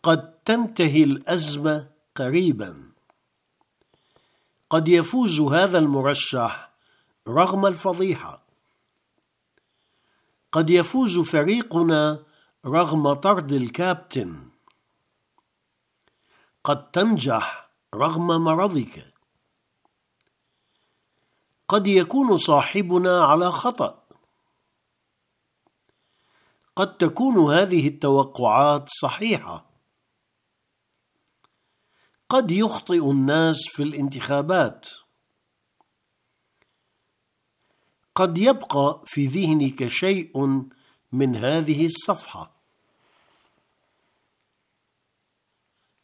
قد تنتهي الأزمة قريبا. قد يفوز هذا المرشح رغم الفضيحة. قد يفوز فريقنا رغم طرد الكابتن. قد تنجح رغم مرضك. قد يكون صاحبنا على خطأ. قد تكون هذه التوقعات صحيحة. قد يخطئ الناس في الانتخابات. قد يبقى في ذهنك شيء من هذه الصفحة.